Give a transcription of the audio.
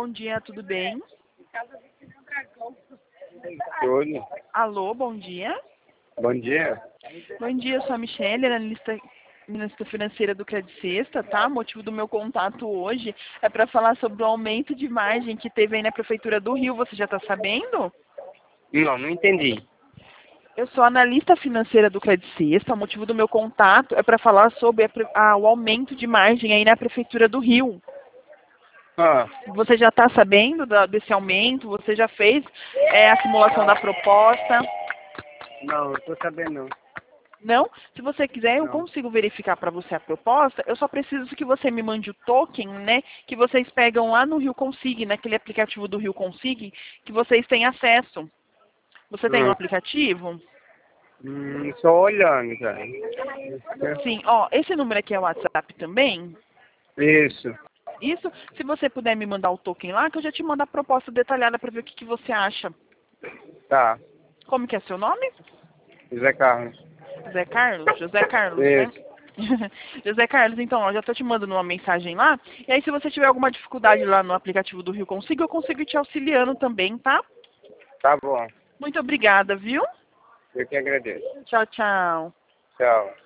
bom dia, tudo bem? Tudo. Alô, bom dia. Bom dia. Bom dia, eu sou a Michelle, analista financeira do Credit Sexta, tá? O motivo do meu contato hoje é para falar sobre o aumento de margem que teve aí na Prefeitura do Rio. Você já está sabendo? Não entendi. Eu sou analista financeira do Credit Sexta. O motivo do meu contato é para falar sobre o aumento de margem aí na Prefeitura do Rio. Ah, Você já está sabendo desse aumento? Você já fez a simulação da proposta? não, eu tô sabendo não. Não? Se você quiser, eu Não. consigo verificar para você a proposta. Eu só preciso que você me mande o token, né? Que vocês pegam lá no Rio Consig, naquele aplicativo do Rio Consig, que vocês têm acesso. Você tem um aplicativo? Só olhando, cara. Sim. Ó, esse número aqui é o WhatsApp também. Isso. Isso, se você puder me mandar o token lá, que eu já te mando a proposta detalhada para ver o que você acha. Tá. Como que é seu nome? José Carlos. José Carlos? José Carlos, né? Isso. José Carlos, então, ó, já estou te mandando uma mensagem lá. E aí, se você tiver alguma dificuldade lá no aplicativo do Rio Consigo, eu consigo ir te auxiliando também, tá? Tá bom. Muito obrigada, viu? Eu que agradeço. Tchau, tchau. Tchau.